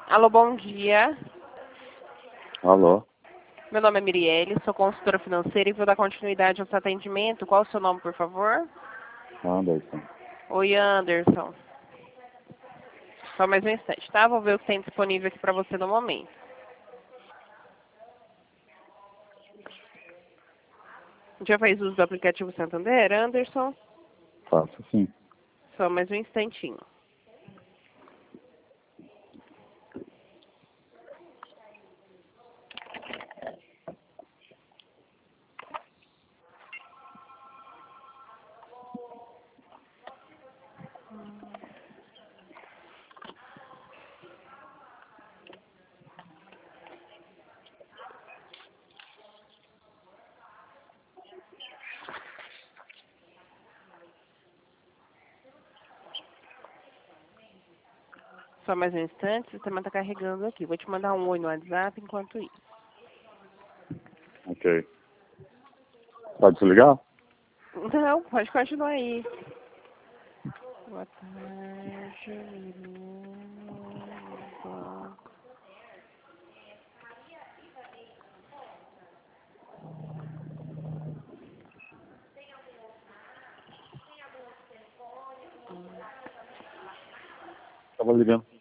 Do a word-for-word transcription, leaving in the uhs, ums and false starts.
Alô, bom dia. Alô? Meu nome é Mirielle, sou consultora financeira e vou dar continuidade ao seu atendimento. Qual o seu nome, por favor? Anderson. Oi, Anderson. Só mais um instante, tá? Vou ver o que tem disponível aqui para você no momento. Já fez uso do aplicativo Santander, Anderson? Faço sim. Só mais um instantinho. Só mais um instante, o sistema está carregando aqui. Vou te mandar um oi no WhatsApp enquanto isso. Ok. Pode desligar? Não, pode continuar aí. Boa tarde, Miru. Tava ligando.